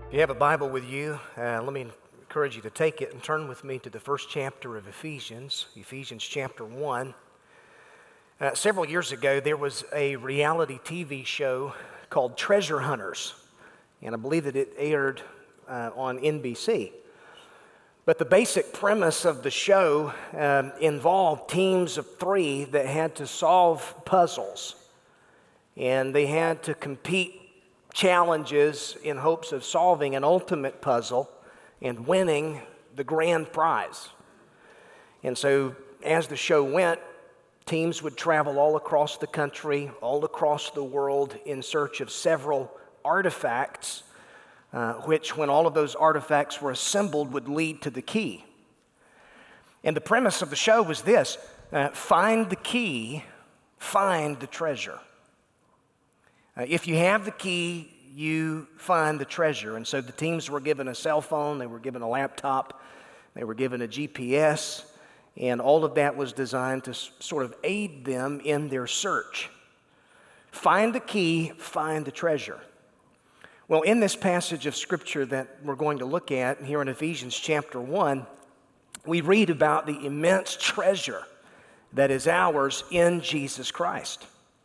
If you have a Bible with you, let me encourage you to take it and turn with me to the first chapter of Ephesians chapter 1. Several years ago, there was a reality TV show called Treasure Hunters, and I believe that it aired on NBC. But the basic premise of the show involved teams of three that had to solve puzzles, and they had to compete challenges in hopes of solving an ultimate puzzle and winning the grand prize. And so as the show went, teams would travel all across the country, all across the world in search of several artifacts, which, when all of those artifacts were assembled, would lead to the key. And the premise of the show was this: find the key, find the treasure. If you have the key, you find the treasure. And so the teams were given a cell phone, they were given a laptop, they were given a GPS, and all of that was designed to sort of aid them in their search. Find the key, find the treasure. Well, in this passage of Scripture that we're going to look at here in Ephesians chapter 1, we read about the immense treasure that is ours in Jesus Christ.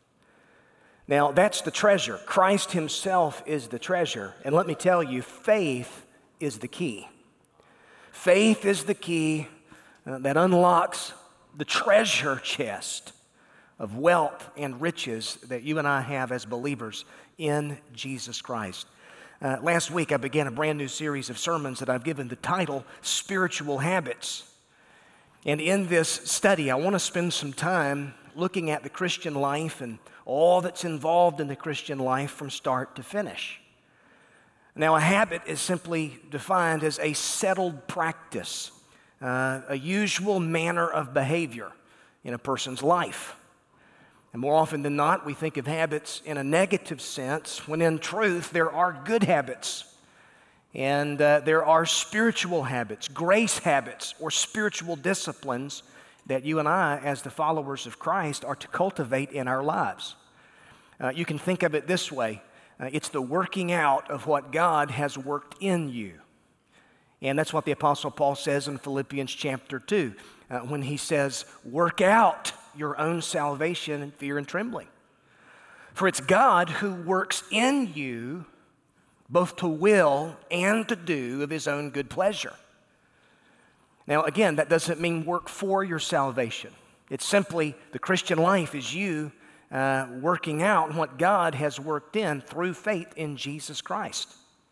Now, that's the treasure. Christ himself is the treasure. And let me tell you, faith is the key. Faith is the key that unlocks the treasure chest of wealth and riches that you and I have as believers in Jesus Christ. Last week, I began a brand new series of sermons that I've given the title, Spiritual Habits. And in this study, I want to spend some time looking at the Christian life and all that's involved in the Christian life from start to finish. Now, a habit is simply defined as a settled practice, a usual manner of behavior in a person's life. And more often than not, we think of habits in a negative sense, when in truth, there are good habits. And there are spiritual habits, grace habits, or spiritual disciplines that you and I, as the followers of Christ, are to cultivate in our lives. You can think of it this way. It's the working out of what God has worked in you. And that's what the Apostle Paul says in Philippians chapter 2, when he says, work out your own salvation in fear and trembling. For it's God who works in you both to will and to do of his own good pleasure. Now, again, that doesn't mean work for your salvation. It's simply the Christian life is you working out what God has worked in through faith in Jesus Christ.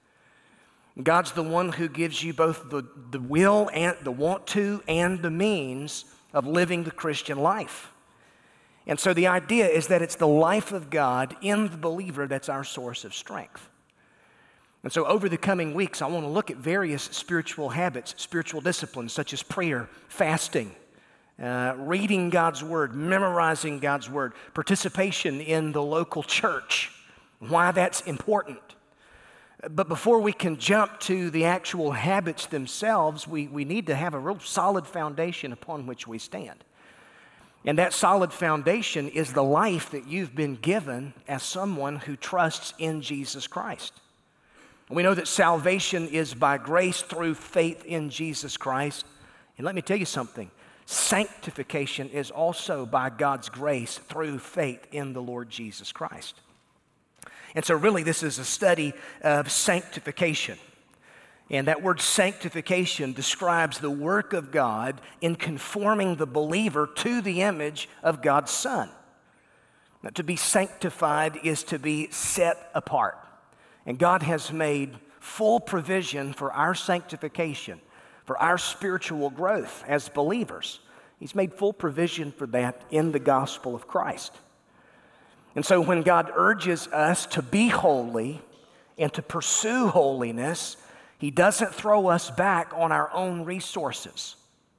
God's the one who gives you both the will and the want to and the means of living the Christian life. And so the idea is that it's the life of God in the believer that's our source of strength. And so over the coming weeks, I want to look at various spiritual habits, spiritual disciplines such as prayer, fasting, reading God's Word, memorizing God's Word, participation in the local church, why that's important. But before we can jump to the actual habits themselves, we need to have a real solid foundation upon which we stand. And that solid foundation is the life that you've been given as someone who trusts in Jesus Christ. We know that salvation is by grace through faith in Jesus Christ. And let me tell you something, sanctification is also by God's grace through faith in the Lord Jesus Christ. And so really this is a study of sanctification. And that word sanctification describes the work of God in conforming the believer to the image of God's Son. Now, to be sanctified is to be set apart. And God has made full provision for our sanctification, for our spiritual growth as believers. He's made full provision for that in the gospel of Christ. And so when God urges us to be holy and to pursue holiness, he doesn't throw us back on our own resources.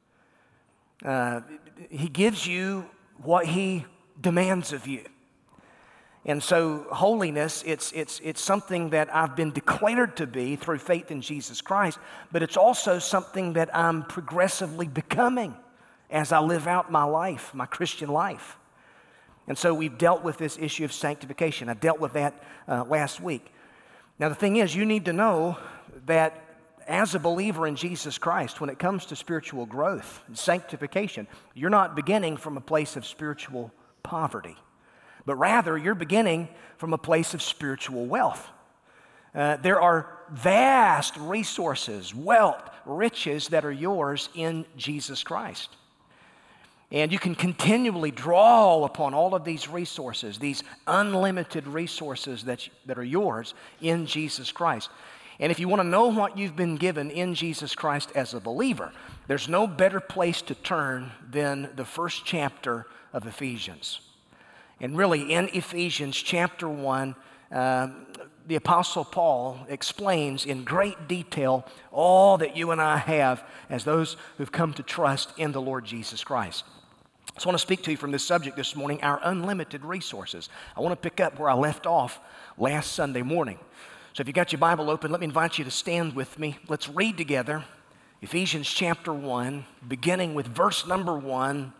He gives you what he demands of you. And so holiness, it's something that I've been declared to be through faith in Jesus Christ, but it's also something that I'm progressively becoming as I live out my life, my Christian life. And so we've dealt with this issue of sanctification. I dealt with that last week. Now the thing is, you need to know that as a believer in Jesus Christ, when it comes to spiritual growth and sanctification, you're not beginning from a place of spiritual poverty, but rather you're beginning from a place of spiritual wealth. There are vast resources, wealth, riches that are yours in Jesus Christ. And you can continually draw upon all of these resources, these unlimited resources that are yours in Jesus Christ. And if you want to know what you've been given in Jesus Christ as a believer, there's no better place to turn than the first chapter of Ephesians. And really, in Ephesians chapter 1, the Apostle Paul explains in great detail all that you and I have as those who've come to trust in the Lord Jesus Christ. So I want to speak to you from this subject this morning, our unlimited resources. I want to pick up where I left off last Sunday morning. So if you got your Bible open, let me invite you to stand with me. Let's read together Ephesians chapter 1, beginning with verse number 1.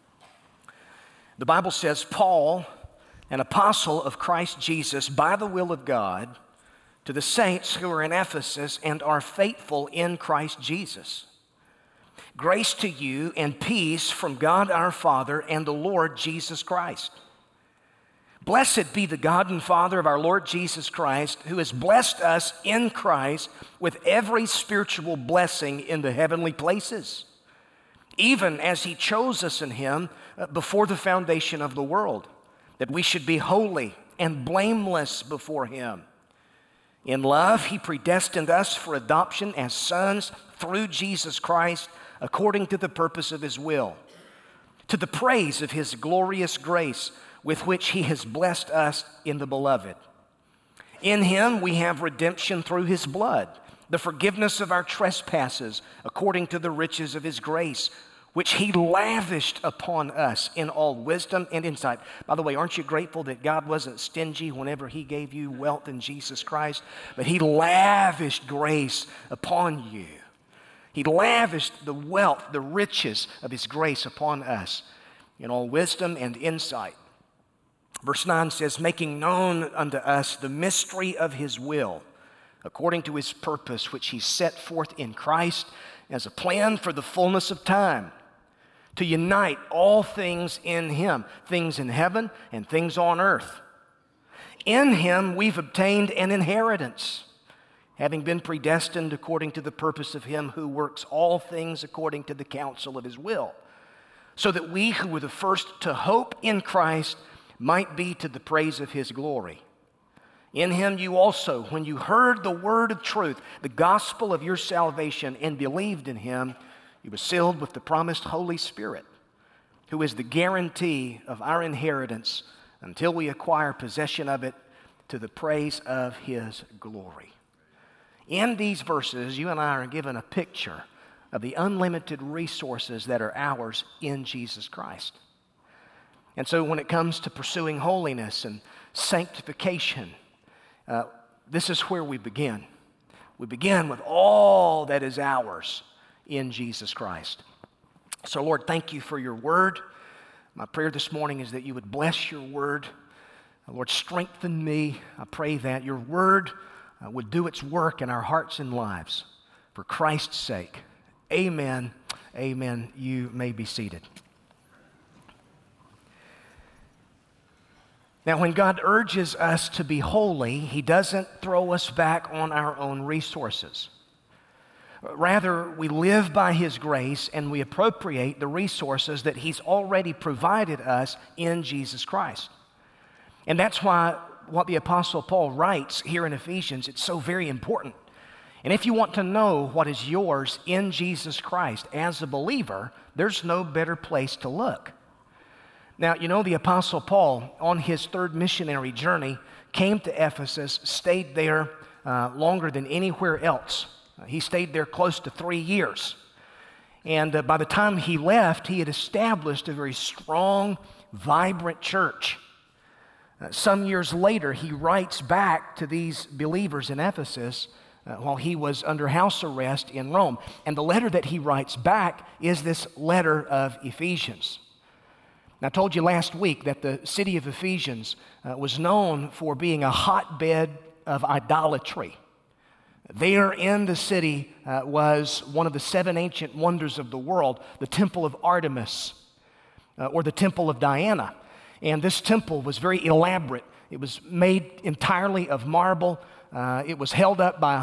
The Bible says, Paul, an apostle of Christ Jesus, by the will of God, to the saints who are in Ephesus and are faithful in Christ Jesus. Grace to you and peace from God our Father and the Lord Jesus Christ. Blessed be the God and Father of our Lord Jesus Christ, who has blessed us in Christ with every spiritual blessing in the heavenly places, even as he chose us in him before the foundation of the world, that we should be holy and blameless before him. In love, he predestined us for adoption as sons through Jesus Christ, according to the purpose of his will, to the praise of his glorious grace with which he has blessed us in the Beloved. In him we have redemption through his blood, the forgiveness of our trespasses, according to the riches of his grace, which he lavished upon us in all wisdom and insight. By the way, aren't you grateful that God wasn't stingy whenever he gave you wealth in Jesus Christ, but he lavished grace upon you. He lavished the wealth, the riches of his grace upon us in all wisdom and insight. Verse 9 says, making known unto us the mystery of his will, according to his purpose, which he set forth in Christ as a plan for the fullness of time, to unite all things in him, things in heaven and things on earth. In him we've obtained an inheritance, having been predestined according to the purpose of him who works all things according to the counsel of his will, so that we who were the first to hope in Christ might be to the praise of his glory. In him you also, when you heard the word of truth, the gospel of your salvation, and believed in him, you were sealed with the promised Holy Spirit, who is the guarantee of our inheritance until we acquire possession of it to the praise of his glory. In these verses, you and I are given a picture of the unlimited resources that are ours in Jesus Christ. And so when it comes to pursuing holiness and sanctification, this is where we begin. We begin with all that is ours in Jesus Christ. So Lord, thank you for your word. My prayer this morning is that you would bless your word. Lord, strengthen me. I pray that your word would do its work in our hearts and lives for Christ's sake. Amen. Amen. You may be seated. Now, when God urges us to be holy, he doesn't throw us back on our own resources. Rather, we live by his grace and we appropriate the resources that he's already provided us in Jesus Christ. And that's why what the Apostle Paul writes here in Ephesians, it's so very important. And if you want to know what is yours in Jesus Christ as a believer, there's no better place to look. Now, you know, the Apostle Paul, on his third missionary journey, came to Ephesus, stayed there longer than anywhere else. He stayed there close to 3 years. And by the time he left, he had established a very strong, vibrant church. Some years later, he writes back to these believers in Ephesus while he was under house arrest in Rome. And the letter that he writes back is this letter of Ephesians. I told you last week that the city of Ephesians was known for being a hotbed of idolatry. There in the city was one of the 7 ancient wonders of the world, the Temple of Artemis, or the Temple of Diana. And this temple was very elaborate. It was made entirely of marble. It was held up by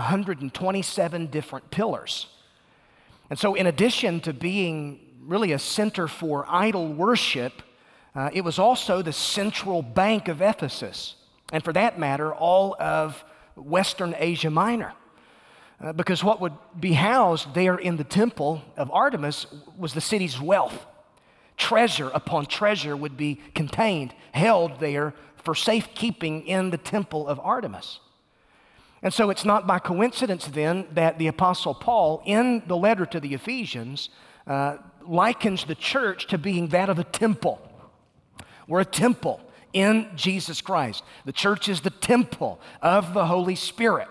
127 different pillars. And so in addition to being really a center for idol worship, it was also the central bank of Ephesus, and for that matter, all of Western Asia Minor. Because what would be housed there in the temple of Artemis was the city's wealth. Treasure upon treasure would be contained, held there for safekeeping in the temple of Artemis. And so it's not by coincidence then that the Apostle Paul, in the letter to the Ephesians, likens the church to being that of a temple. We're a temple in Jesus Christ. The church is the temple of the Holy Spirit.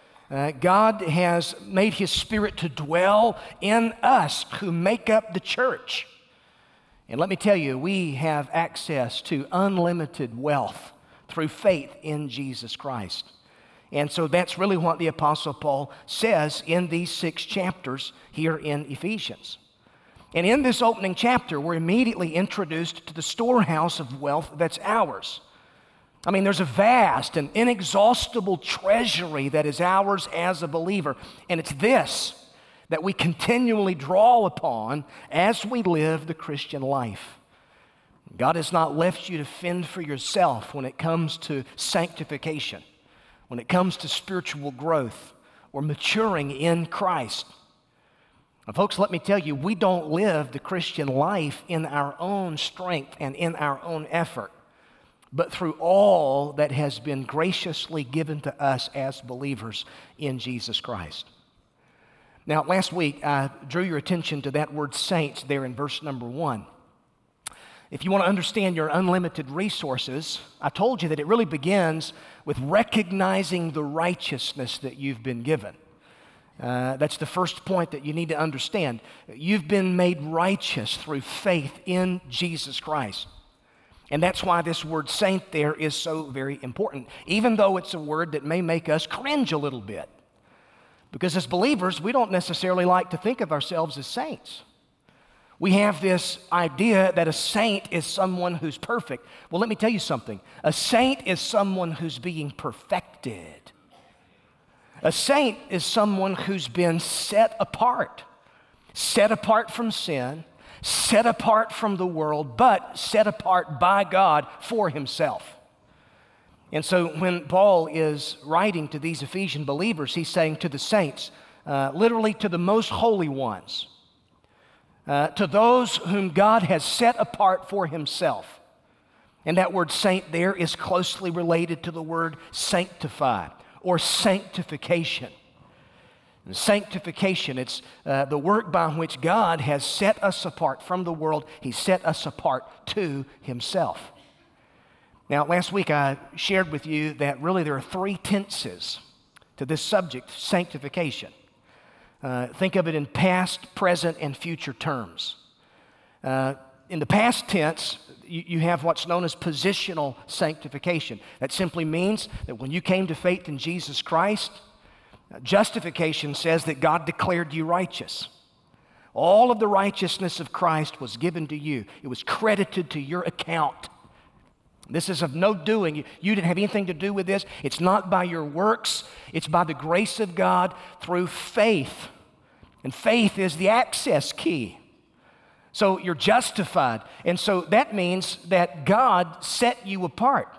God has made His Spirit to dwell in us who make up the church. And let me tell you, we have access to unlimited wealth through faith in Jesus Christ. And so that's really what the Apostle Paul says in these 6 chapters here in Ephesians. And in this opening chapter, we're immediately introduced to the storehouse of wealth that's ours. I mean, there's a vast and inexhaustible treasury that is ours as a believer. And it's this that we continually draw upon as we live the Christian life. God has not left you to fend for yourself when it comes to sanctification, when it comes to spiritual growth or maturing in Christ. Now, folks, let me tell you, we don't live the Christian life in our own strength and in our own effort, but through all that has been graciously given to us as believers in Jesus Christ. Now, last week, I drew your attention to that word saints there in verse number 1. If you want to understand your unlimited resources, I told you that it really begins with recognizing the righteousness that you've been given. That's the first point that you need to understand. You've been made righteous through faith in Jesus Christ. And that's why this word saint there is so very important, even though it's a word that may make us cringe a little bit. Because as believers, we don't necessarily like to think of ourselves as saints. We have this idea that a saint is someone who's perfect. Well, let me tell you something. A saint is someone who's being perfected. A saint is someone who's been set apart from sin, set apart from the world, but set apart by God for Himself. And so when Paul is writing to these Ephesian believers, he's saying to the saints, literally to the most holy ones, to those whom God has set apart for Himself. And that word saint there is closely related to the word sanctify or sanctification. And sanctification, it's the work by which God has set us apart from the world. He set us apart to Himself. Now, last week I shared with you that really there are 3 tenses to this subject, sanctification. Think of it in past, present, and future terms. In the past tense, you have what's known as positional sanctification. That simply means that when you came to faith in Jesus Christ, justification says that God declared you righteous. All of the righteousness of Christ was given to you. It was credited to your account. This is of no doing. You didn't have anything to do with this. It's not by your works. It's by the grace of God through faith. And faith is the access key. So you're justified. And so that means that God set you apart.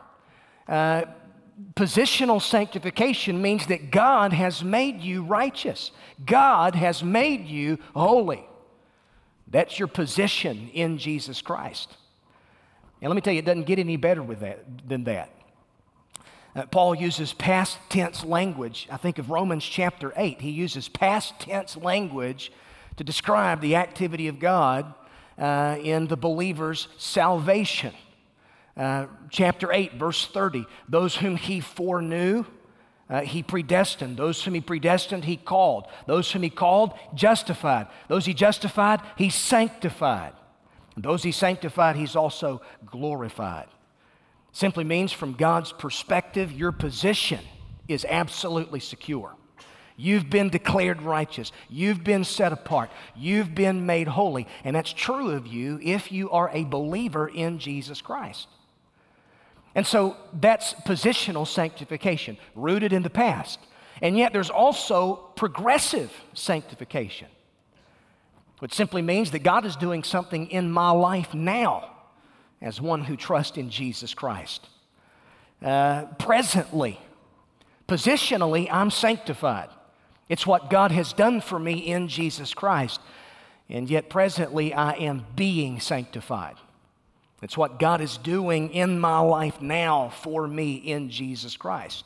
Positional sanctification means that God has made you righteous. God has made you holy. That's your position in Jesus Christ. And let me tell you, it doesn't get any better than that. Paul uses past tense language. I think of Romans chapter 8. He uses past tense language to describe the activity of God in the believer's salvation. Chapter 8, verse 30, those whom He foreknew, He predestined. Those whom He predestined, He called. Those whom He called, justified. Those He justified, He sanctified. And those He sanctified, He's also glorified. Simply means from God's perspective, your position is absolutely secure. You've been declared righteous. You've been set apart. You've been made holy. And that's true of you if you are a believer in Jesus Christ. And so that's positional sanctification, rooted in the past. And yet there's also progressive sanctification, which simply means that God is doing something in my life now as one who trusts in Jesus Christ. Presently, positionally, I'm sanctified. It's what God has done for me in Jesus Christ. And yet presently, I am being sanctified. It's what God is doing in my life now for me in Jesus Christ.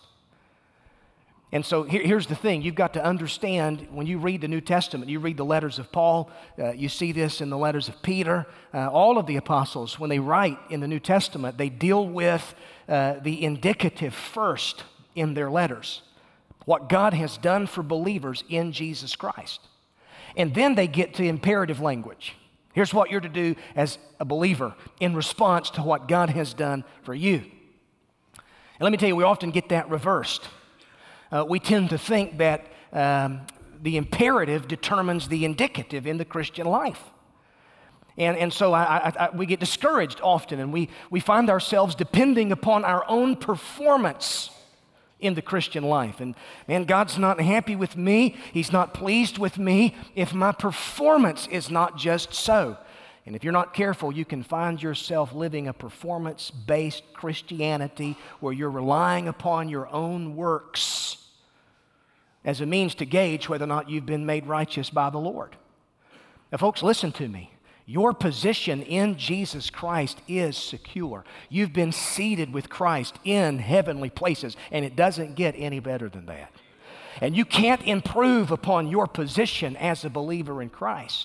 And so here's the thing. You've got to understand when you read the New Testament, you read the letters of Paul, you see this in the letters of Peter, all of the apostles, when they write in the New Testament, they deal with the indicative first in their letters, what God has done for believers in Jesus Christ. And then they get to imperative language. Here's what you're to do as a believer in response to what God has done for you. And let me tell you, we often get that reversed. We tend to think that the imperative determines the indicative in the Christian life. And so we get discouraged often, and we find ourselves depending upon our own performance in the Christian life. And man, God's not happy with me. He's not pleased with me if my performance is not just so. And if you're not careful, you can find yourself living a performance-based Christianity where you're relying upon your own works as a means to gauge whether or not you've been made righteous by the Lord. Now, folks, listen to me. Your position in Jesus Christ is secure. You've been seated with Christ in heavenly places, and it doesn't get any better than that. And you can't improve upon your position as a believer in Christ.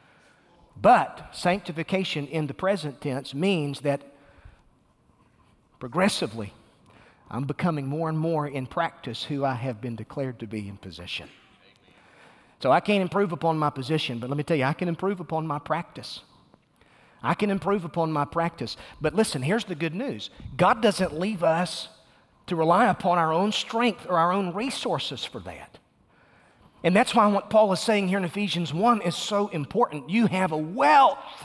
But sanctification in the present tense means that progressively, I'm becoming more and more in practice who I have been declared to be in position. So I can't improve upon my position, but let me tell you, I can improve upon my practice. I can improve upon my practice. But listen, here's the good news. God doesn't leave us to rely upon our own strength or our own resources for that. And that's why what Paul is saying here in Ephesians 1 is so important. You have a wealth.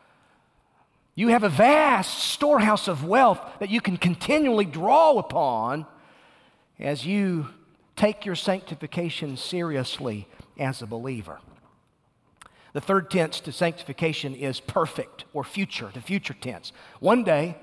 You have a vast storehouse of wealth that you can continually draw upon as you take your sanctification seriously as a believer. The third tense to sanctification is perfect or future, the future tense. One day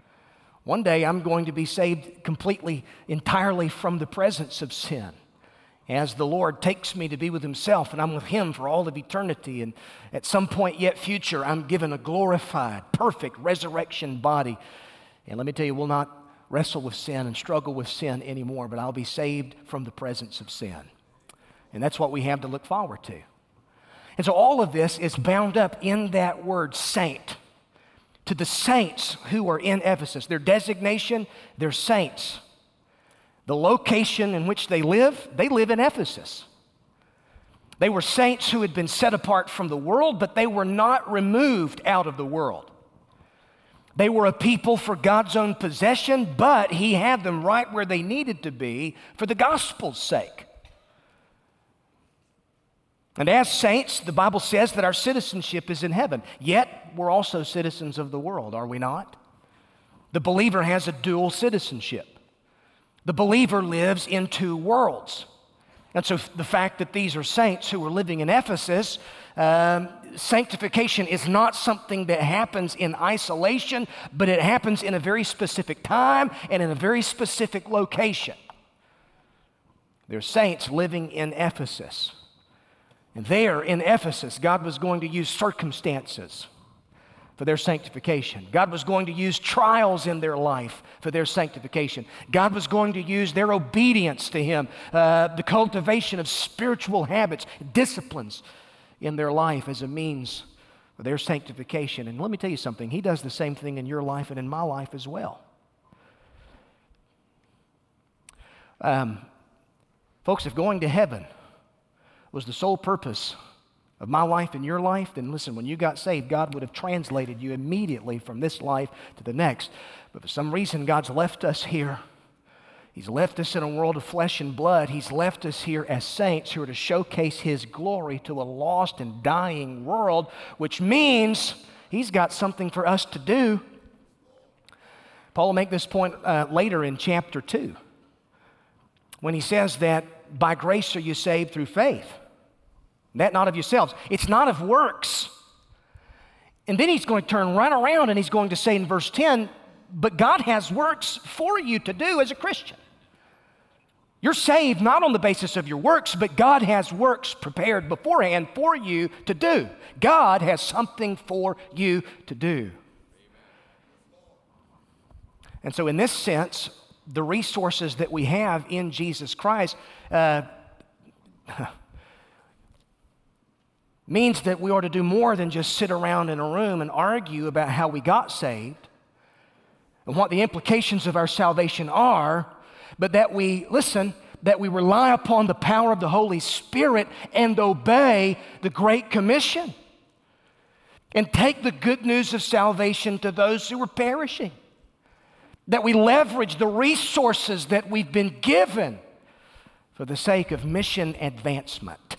I'm going to be saved completely, entirely from the presence of sin as the Lord takes me to be with Himself, and I'm with Him for all of eternity. And at some point yet future, I'm given a glorified, perfect resurrection body. And let me tell you, we'll not wrestle with sin and struggle with sin anymore, but I'll be saved from the presence of sin. And that's what we have to look forward to. And so all of this is bound up in that word saint. To the saints who are in Ephesus, their designation, they're saints. The location in which they live in Ephesus. They were saints who had been set apart from the world, but they were not removed out of the world. They were a people for God's own possession, but He had them right where they needed to be for the gospel's sake. And as saints, the Bible says that our citizenship is in heaven. Yet, we're also citizens of the world, are we not? The believer has a dual citizenship. The believer lives in two worlds. And so the fact that these are saints who are living in Ephesus, sanctification is not something that happens in isolation, but it happens in a very specific time and in a very specific location. They're saints living in Ephesus. And there in Ephesus, God was going to use circumstances for their sanctification. God was going to use trials in their life for their sanctification. God was going to use their obedience to Him, the cultivation of spiritual habits, disciplines in their life as a means for their sanctification. And let me tell you something, He does the same thing in your life and in my life as well. Folks, if going to heaven was the sole purpose of my life and your life, then listen, when you got saved, God would have translated you immediately from this life to the next. But for some reason, God's left us here He's left us in a world of flesh and blood. He's left us here as saints who are to showcase His glory to a lost and dying world, which means He's got something for us to do. Paul will make this point later in chapter 2 when he says that by grace are you saved through faith, that not of yourselves. It's not of works. And then he's going to turn right around and he's going to say in verse 10, but God has works for you to do as a Christian. You're saved not on the basis of your works, but God has works prepared beforehand for you to do. God has something for you to do. And so in this sense, the resources that we have in Jesus Christ means that we ought to do more than just sit around in a room and argue about how we got saved and what the implications of our salvation are, but that we rely upon the power of the Holy Spirit and obey the Great Commission and take the good news of salvation to those who are perishing. That we leverage the resources that we've been given for the sake of mission advancement.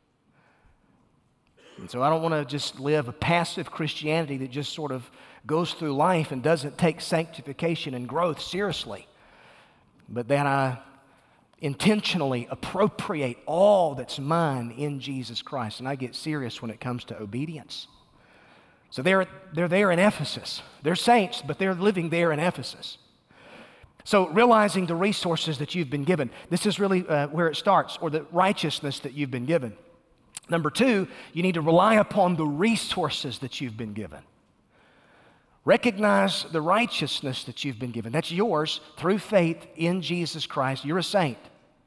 And so I don't want to just live a passive Christianity that just sort of goes through life and doesn't take sanctification and growth seriously, but that I intentionally appropriate all that's mine in Jesus Christ, and I get serious when it comes to obedience. So they're there in Ephesus. They're saints, but they're living there in Ephesus. So realizing the resources that you've been given, this is really where it starts, or the righteousness that you've been given. Number 2, you need to rely upon the resources that you've been given. Recognize the righteousness that you've been given. That's yours through faith in Jesus Christ. You're a saint.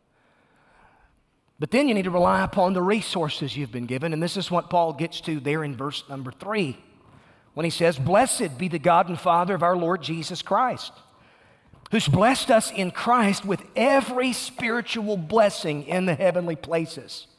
But then you need to rely upon the resources you've been given, and this is what Paul gets to there in verse number 3, when he says, "Blessed be the God and Father of our Lord Jesus Christ, who's blessed us in Christ with every spiritual blessing in the heavenly places."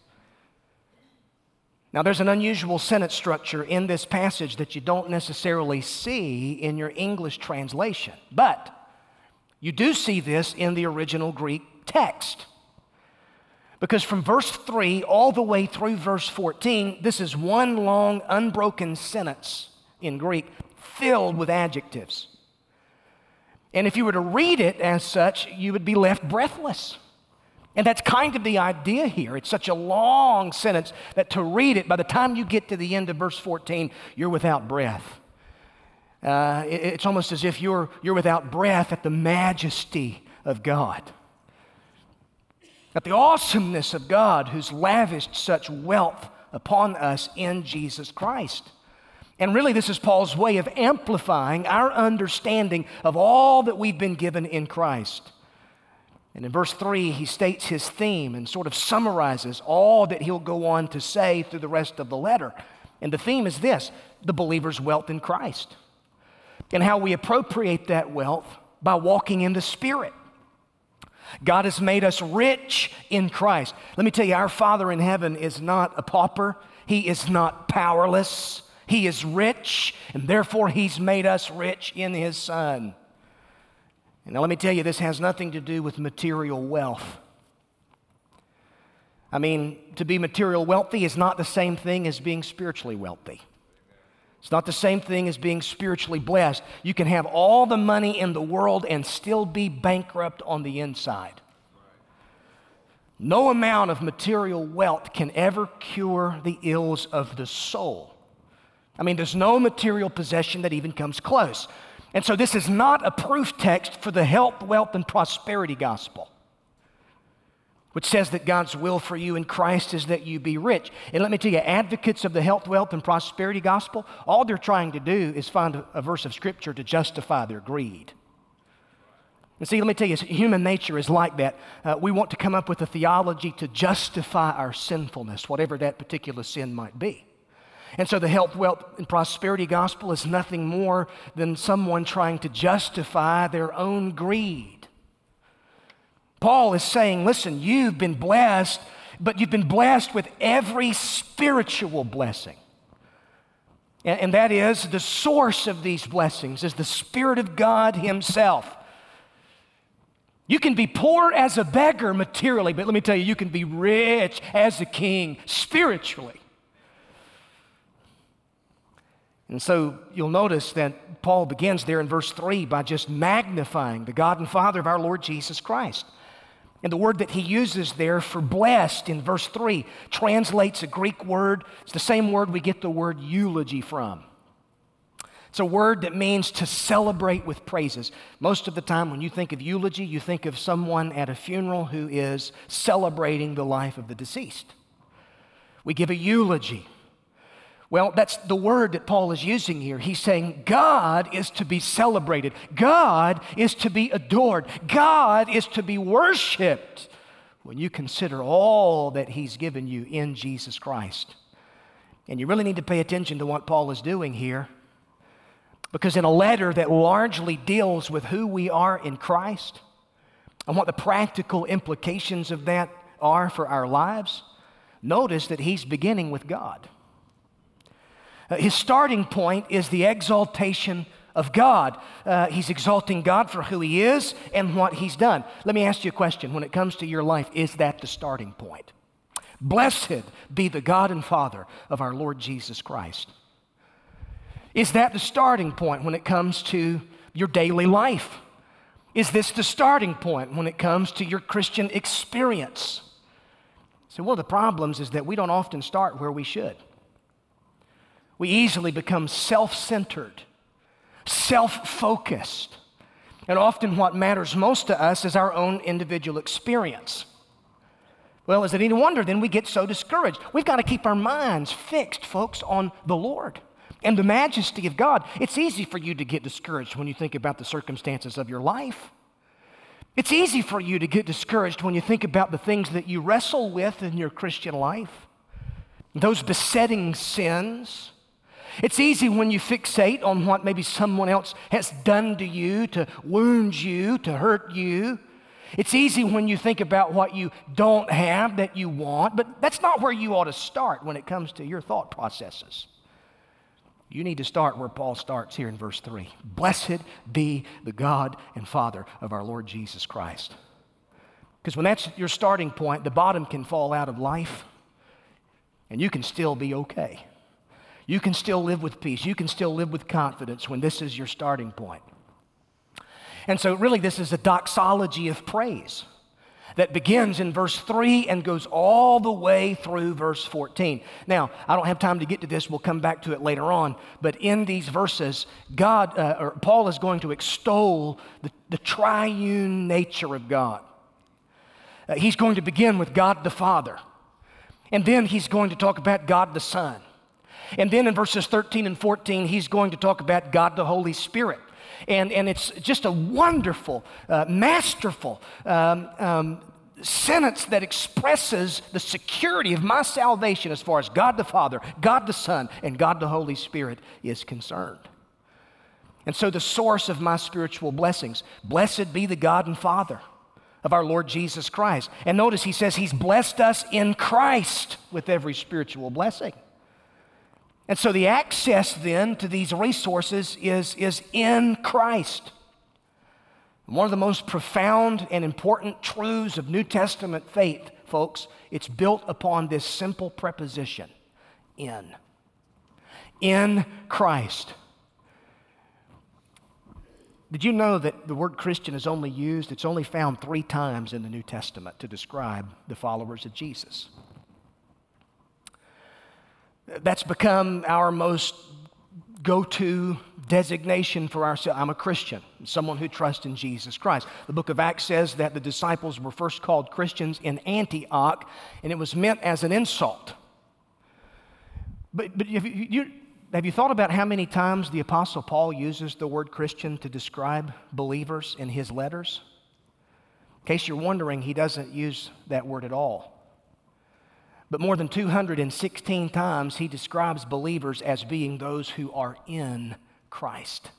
Now, there's an unusual sentence structure in this passage that you don't necessarily see in your English translation, but you do see this in the original Greek text. Because from verse 3 all the way through verse 14, this is one long, unbroken sentence in Greek filled with adjectives. And if you were to read it as such, you would be left breathless. And that's kind of the idea here. It's such a long sentence that to read it, by the time you get to the end of verse 14, you're without breath. It's almost as if you're without breath at the majesty of God, at the awesomeness of God who's lavished such wealth upon us in Jesus Christ. And really, this is Paul's way of amplifying our understanding of all that we've been given in Christ. And in verse 3, he states his theme and sort of summarizes all that he'll go on to say through the rest of the letter. And the theme is this: the believer's wealth in Christ, and how we appropriate that wealth by walking in the Spirit. God has made us rich in Christ. Let me tell you, our Father in heaven is not a pauper. He is not powerless. He is rich, and therefore He's made us rich in His Son. And now let me tell you, this has nothing to do with material wealth. I mean, to be material wealthy is not the same thing as being spiritually wealthy. It's not the same thing as being spiritually blessed. You can have all the money in the world and still be bankrupt on the inside. No amount of material wealth can ever cure the ills of the soul. I mean, there's no material possession that even comes close. And so this is not a proof text for the health, wealth, and prosperity gospel, which says that God's will for you in Christ is that you be rich. And let me tell you, advocates of the health, wealth, and prosperity gospel, all they're trying to do is find a verse of Scripture to justify their greed. And see, let me tell you, human nature is like that. We want to come up with a theology to justify our sinfulness, whatever that particular sin might be. And so the health, wealth, and prosperity gospel is nothing more than someone trying to justify their own greed. Paul is saying, listen, you've been blessed, but you've been blessed with every spiritual blessing. And that is, the source of these blessings is the Spirit of God Himself. You can be poor as a beggar materially, but let me tell you, you can be rich as a king spiritually. And so you'll notice that Paul begins there in verse 3 by just magnifying the God and Father of our Lord Jesus Christ. And the word that he uses there for blessed in verse 3 translates a Greek word. It's the same word we get the word eulogy from. It's a word that means to celebrate with praises. Most of the time when you think of eulogy, you think of someone at a funeral who is celebrating the life of the deceased. We give a eulogy. Well, that's the word that Paul is using here. He's saying God is to be celebrated. God is to be adored. God is to be worshiped when you consider all that he's given you in Jesus Christ. And you really need to pay attention to what Paul is doing here, because in a letter that largely deals with who we are in Christ and what the practical implications of that are for our lives, notice that he's beginning with God. His starting point is the exaltation of God. He's exalting God for who he is and what he's done. Let me ask you a question. When it comes to your life, is that the starting point? Blessed be the God and Father of our Lord Jesus Christ. Is that the starting point when it comes to your daily life? Is this the starting point when it comes to your Christian experience? So one of the problems is that we don't often start where we should. We easily become self-centered, self-focused, and often what matters most to us is our own individual experience. Well, is it any wonder then we get so discouraged? We've got to keep our minds fixed, folks, on the Lord and the majesty of God. It's easy for you to get discouraged when you think about the circumstances of your life. It's easy for you to get discouraged when you think about the things that you wrestle with in your Christian life, those besetting sins. It's easy when you fixate on what maybe someone else has done to you, to wound you, to hurt you. It's easy when you think about what you don't have that you want, but that's not where you ought to start when it comes to your thought processes. You need to start where Paul starts here in verse 3. Blessed be the God and Father of our Lord Jesus Christ. Because when that's your starting point, the bottom can fall out of life, and you can still be okay. You can still live with peace. You can still live with confidence when this is your starting point. And so really this is a doxology of praise that begins in verse 3 and goes all the way through verse 14. Now, I don't have time to get to this. We'll come back to it later on. But in these verses, Paul is going to extol the triune nature of God. He's going to begin with God the Father. And then he's going to talk about God the Son. And then in verses 13 and 14, he's going to talk about God the Holy Spirit. And it's just a wonderful, masterful sentence that expresses the security of my salvation as far as God the Father, God the Son, and God the Holy Spirit is concerned. And so the source of my spiritual blessings, blessed be the God and Father of our Lord Jesus Christ. And notice he says he's blessed us in Christ with every spiritual blessing. And so the access then to these resources is in Christ. One of the most profound and important truths of New Testament faith, folks, it's built upon this simple preposition, in. In Christ. Did you know that the word Christian is only used, it's only found 3 times in the New Testament to describe the followers of Jesus? That's become our most go-to designation for ourselves. I'm a Christian, someone who trusts in Jesus Christ. The book of Acts says that the disciples were first called Christians in Antioch, and it was meant as an insult. But have you thought about how many times the Apostle Paul uses the word Christian to describe believers in his letters? In case you're wondering, he doesn't use that word at all. But more than 216 times he describes believers as being those who are in Christ.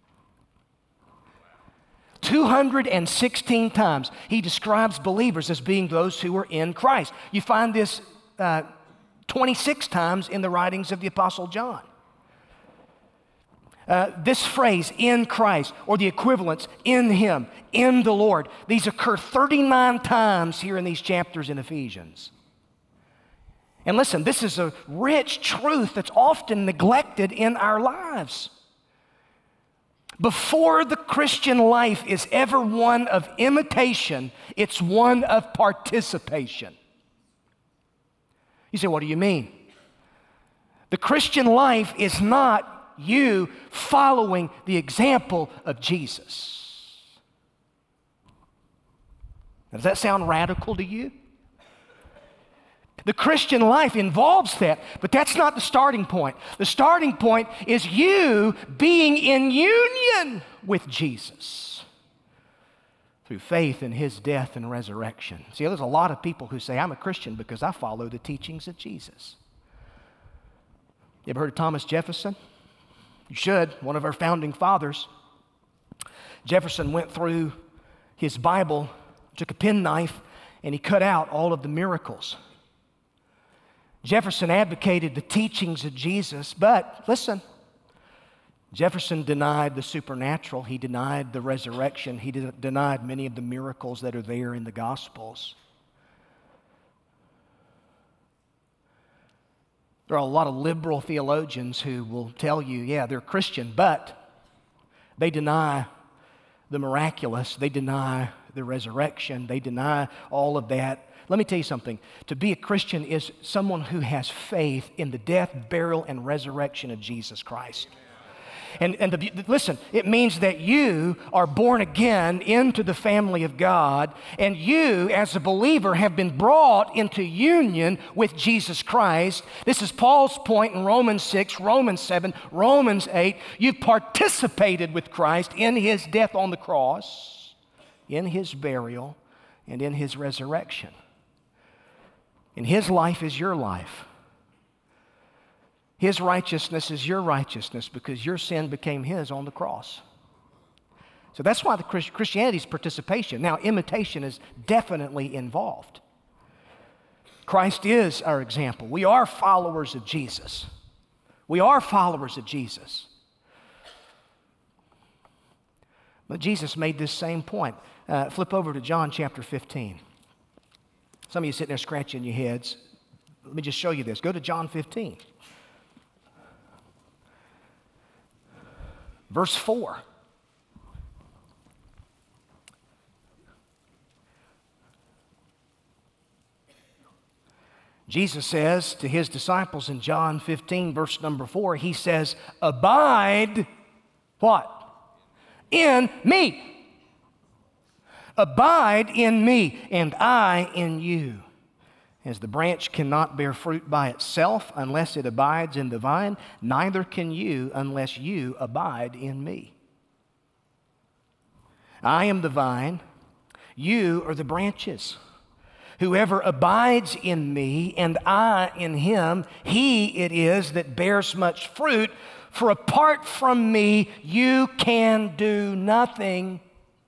216 times he describes believers as being those who are in Christ. You find this 26 times in the writings of the Apostle John. This phrase, in Christ, or the equivalents, in Him, in the Lord, these occur 39 times here in these chapters in Ephesians. And listen, this is a rich truth that's often neglected in our lives. Before the Christian life is ever one of imitation, it's one of participation. You say, what do you mean? The Christian life is not you following the example of Jesus. Does that sound radical to you? The Christian life involves that, but that's not the starting point. The starting point is you being in union with Jesus through faith in His death and resurrection. See, there's a lot of people who say, I'm a Christian because I follow the teachings of Jesus. You ever heard of Thomas Jefferson? You should, one of our founding fathers. Jefferson went through his Bible, took a penknife, and he cut out all of the miracles. Jefferson advocated the teachings of Jesus, but listen, Jefferson denied the supernatural. He denied the resurrection. He denied many of the miracles that are there in the Gospels. There are a lot of liberal theologians who will tell you, yeah, they're Christian, but they deny the miraculous. They deny the resurrection. They deny all of that. Let me tell you something. To be a Christian is someone who has faith in the death, burial, and resurrection of Jesus Christ. Listen, it means that you are born again into the family of God, and you, as a believer, have been brought into union with Jesus Christ. This is Paul's point in Romans 6, Romans 7, Romans 8. You've participated with Christ in His death on the cross, in His burial, and in His resurrection. And His life is your life. His righteousness is your righteousness because your sin became His on the cross. So that's why the Christianity is participation. Now, imitation is definitely involved. Christ is our example. We are followers of Jesus. We are followers of Jesus. But Jesus made this same point. Flip over to John chapter 15. Some of you sitting there scratching your heads. Let me just show you this. Go to John 15. Verse 4. Jesus says to His disciples in John 15, verse number 4, He says, abide, what? In me. Abide in me, and I in you. As the branch cannot bear fruit by itself unless it abides in the vine, neither can you unless you abide in me. I am the vine, you are the branches. Whoever abides in me and I in him, he it is that bears much fruit, for apart from me you can do nothing.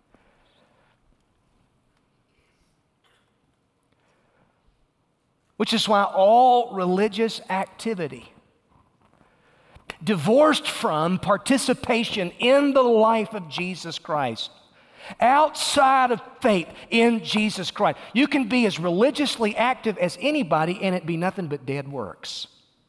Which is why all religious activity, divorced from participation in the life of Jesus Christ, outside of faith in Jesus Christ, you can be as religiously active as anybody and it be nothing but dead works.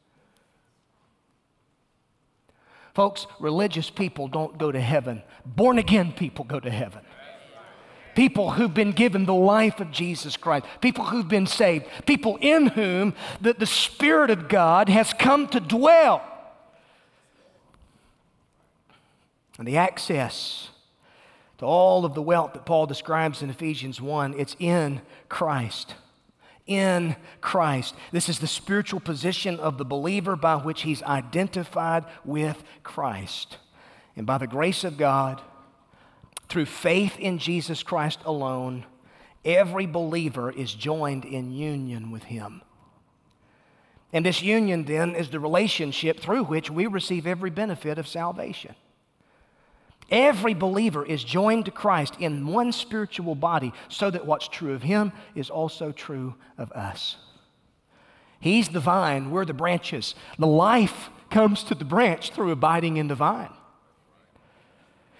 Folks, religious people don't go to heaven. Born again people go to heaven. People who've been given the life of Jesus Christ. People who've been saved. People in whom the Spirit of God has come to dwell. And the access to all of the wealth that Paul describes in Ephesians 1, it's in Christ. In Christ. This is the spiritual position of the believer by which he's identified with Christ. And by the grace of God, through faith in Jesus Christ alone, every believer is joined in union with Him. And this union then is the relationship through which we receive every benefit of salvation. Every believer is joined to Christ in one spiritual body so that what's true of Him is also true of us. He's the vine, we're the branches. The life comes to the branch through abiding in the vine.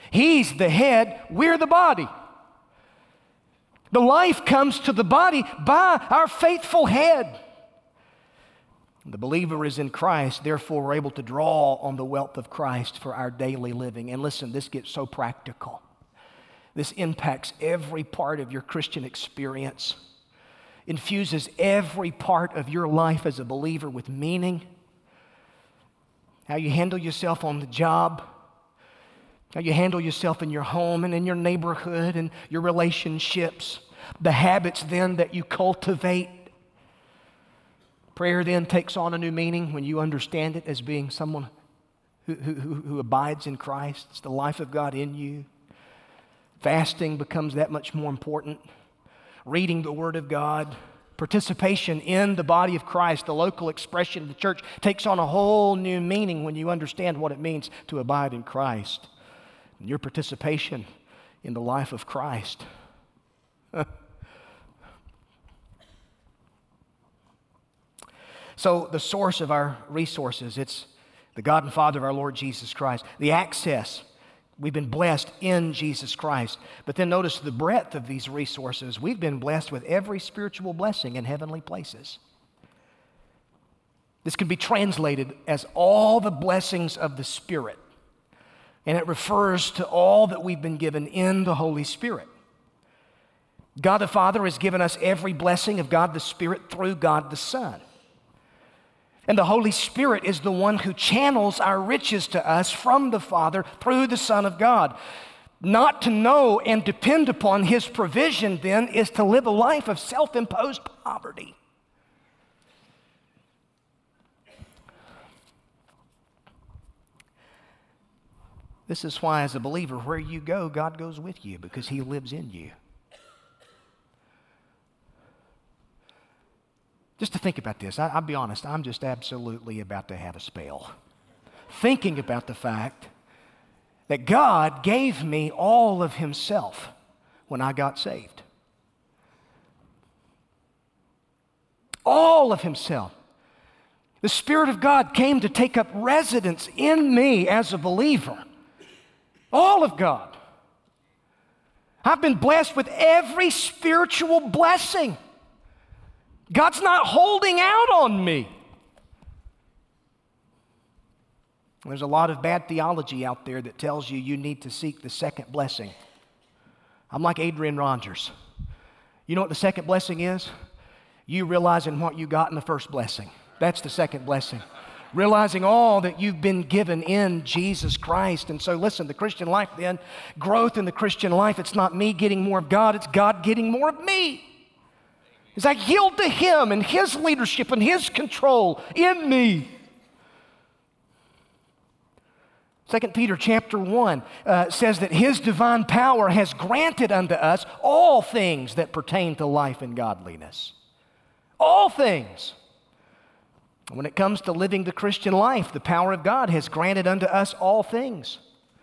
He's the head, we're the body. The life comes to the body by our faithful head. The believer is in Christ, therefore we're able to draw on the wealth of Christ for our daily living. And listen, this gets so practical. This impacts every part of your Christian experience, infuses every part of your life as a believer with meaning. How you handle yourself on the job, how you handle yourself in your home and in your neighborhood and your relationships, the habits then that you cultivate. Prayer then takes on a new meaning when you understand it as being someone who abides in Christ. It's the life of God in you. Fasting becomes that much more important. Reading the Word of God, participation in the body of Christ, the local expression of the church, takes on a whole new meaning when you understand what it means to abide in Christ. And your participation in the life of Christ. So the source of our resources, it's the God and Father of our Lord Jesus Christ. The access, we've been blessed in Jesus Christ. But then notice the breadth of these resources. We've been blessed with every spiritual blessing in heavenly places. This can be translated as all the blessings of the Spirit. And it refers to all that we've been given in the Holy Spirit. God the Father has given us every blessing of God the Spirit through God the Son. And the Holy Spirit is the one who channels our riches to us from the Father through the Son of God. Not to know and depend upon His provision, then, is to live a life of self-imposed poverty. This is why, as a believer, where you go, God goes with you because He lives in you. Just to think about this, I'll be honest, I'm just absolutely about to have a spell. Thinking about the fact that God gave me all of Himself when I got saved. All of Himself. The Spirit of God came to take up residence in me as a believer. All of God. I've been blessed with every spiritual blessing. God's not holding out on me. There's a lot of bad theology out there that tells you you need to seek the second blessing. I'm like Adrian Rogers. You know what the second blessing is? You realizing what you got in the first blessing. That's the second blessing. Realizing all that you've been given in Jesus Christ. And so listen, the Christian life then, growth in the Christian life, it's not me getting more of God, it's God getting more of me. As I yield to Him and His leadership and His control in me. 2 Peter chapter 1 says that His divine power has granted unto us all things that pertain to life and godliness. All things. When it comes to living the Christian life, the power of God has granted unto us all things.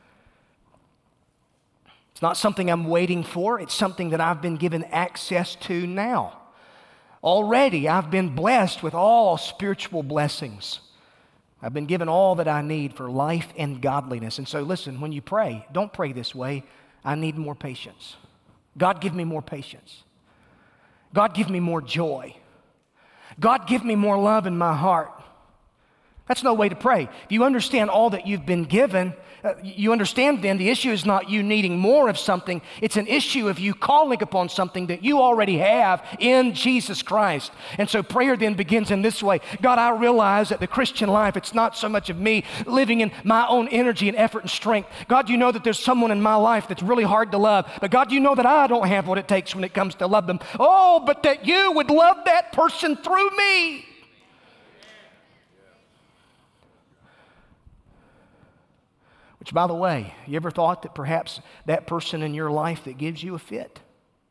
It's not something I'm waiting for. It's something that I've been given access to now. Already, I've been blessed with all spiritual blessings. I've been given all that I need for life and godliness. And so listen, when you pray, don't pray this way. I need more patience. God, give me more patience. God, give me more joy. God, give me more love in my heart. That's no way to pray. If you understand all that you've been given, you understand then the issue is not you needing more of something. It's an issue of you calling upon something that you already have in Jesus Christ. And so prayer then begins in this way. God, I realize that the Christian life, it's not so much of me living in my own energy and effort and strength. God, you know that there's someone in my life that's really hard to love. But God, you know that I don't have what it takes when it comes to love them. Oh, but that you would love that person through me. Which, by the way, you ever thought that perhaps that person in your life that gives you a fit,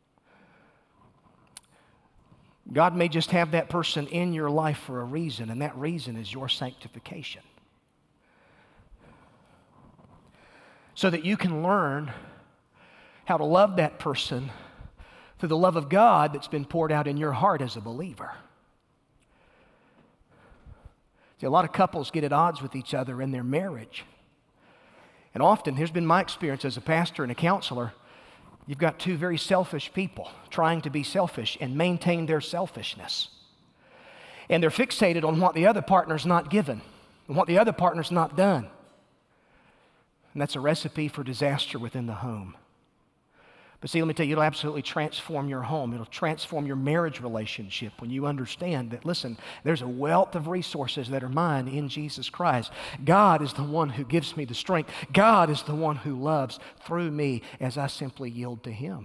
God may just have that person in your life for a reason, and that reason is your sanctification. So that you can learn how to love that person through the love of God that's been poured out in your heart as a believer. See, a lot of couples get at odds with each other in their marriage. And often, here's been my experience as a pastor and a counselor, you've got two very selfish people trying to be selfish and maintain their selfishness. And they're fixated on what the other partner's not given and what the other partner's not done. And that's a recipe for disaster within the home. But see, let me tell you, it'll absolutely transform your home. It'll transform your marriage relationship when you understand that, listen, there's a wealth of resources that are mine in Jesus Christ. God is the one who gives me the strength. God is the one who loves through me as I simply yield to Him.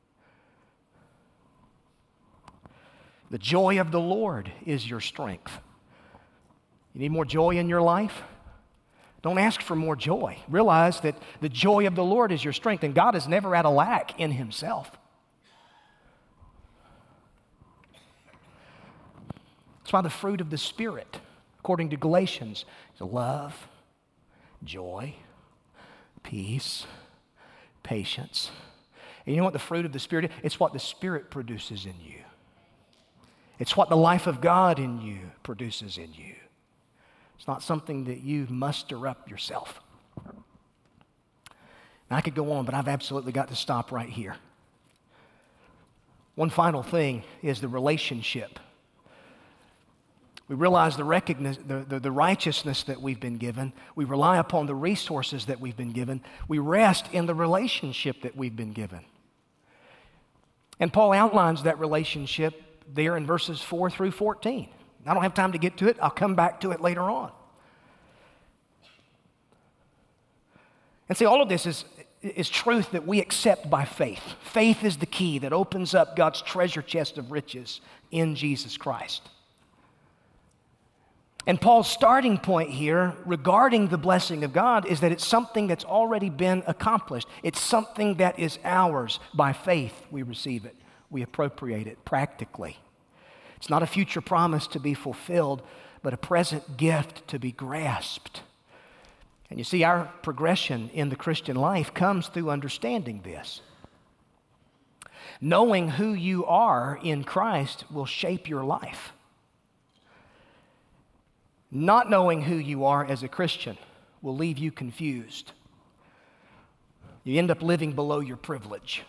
The joy of the Lord is your strength. You need more joy in your life? Don't ask for more joy. Realize that the joy of the Lord is your strength, and God is never at a lack in Himself. That's why the fruit of the Spirit, according to Galatians, is love, joy, peace, patience. And you know what the fruit of the Spirit is? It's what the Spirit produces in you. It's what the life of God in you produces in you. It's not something that you muster up yourself. Now, I could go on, but I've absolutely got to stop right here. One final thing is the relationship. We realize the righteousness that we've been given. We rely upon the resources that we've been given. We rest in the relationship that we've been given. And Paul outlines that relationship there in verses 4 through 14. I don't have time to get to it. I'll come back to it later on. And see, all of this is truth that we accept by faith. Faith is the key that opens up God's treasure chest of riches in Jesus Christ. And Paul's starting point here regarding the blessing of God is that it's something that's already been accomplished. It's something that is ours. By faith, we receive it. We appropriate it practically. It's not a future promise to be fulfilled, but a present gift to be grasped. And you see, our progression in the Christian life comes through understanding this. Knowing who you are in Christ will shape your life. Not knowing who you are as a Christian will leave you confused. You end up living below your privilege.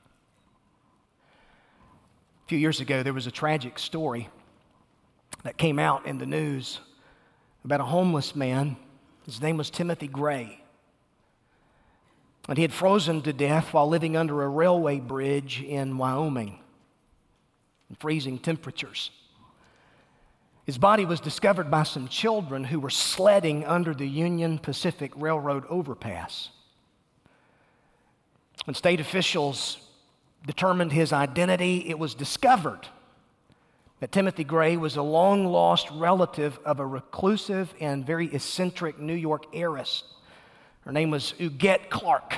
A few years ago, there was a tragic story that came out in the news about a homeless man. His name was Timothy Gray. And he had frozen to death while living under a railway bridge in Wyoming in freezing temperatures. His body was discovered by some children who were sledding under the Union Pacific Railroad overpass. When state officials determined his identity, it was discovered that Timothy Gray was a long-lost relative of a reclusive and very eccentric New York heiress. Her name was Huguette Clark.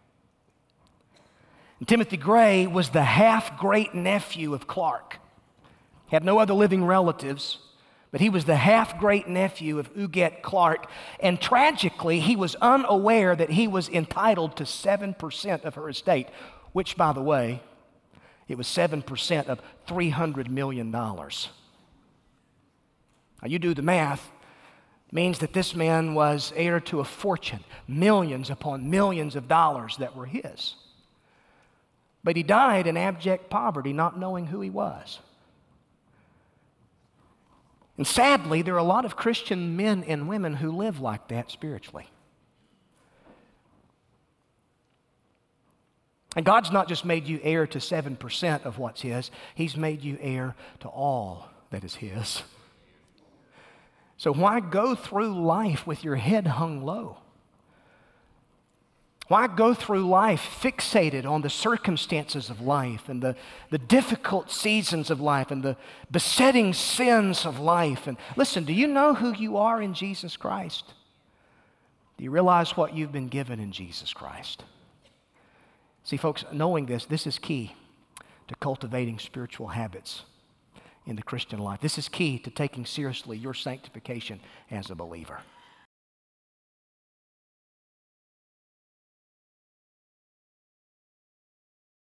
And Timothy Gray was the half-great-nephew of Clark. He had no other living relatives, but he was the half-great-nephew of Huguette Clark. And tragically, he was unaware that he was entitled to 7% of her estate, which, by the way, it was 7% of $300 million. Now, you do the math. It means that this man was heir to a fortune, millions upon millions of dollars that were his. But he died in abject poverty, not knowing who he was. And sadly, there are a lot of Christian men and women who live like that spiritually. And God's not just made you heir to 7% of what's His, He's made you heir to all that is His. So why go through life with your head hung low? Why go through life fixated on the circumstances of life and the difficult seasons of life and the besetting sins of life? And listen, do you know who you are in Jesus Christ? Do you realize what you've been given in Jesus Christ? See, folks, knowing this is key to cultivating spiritual habits in the Christian life. This is key to taking seriously your sanctification as a believer.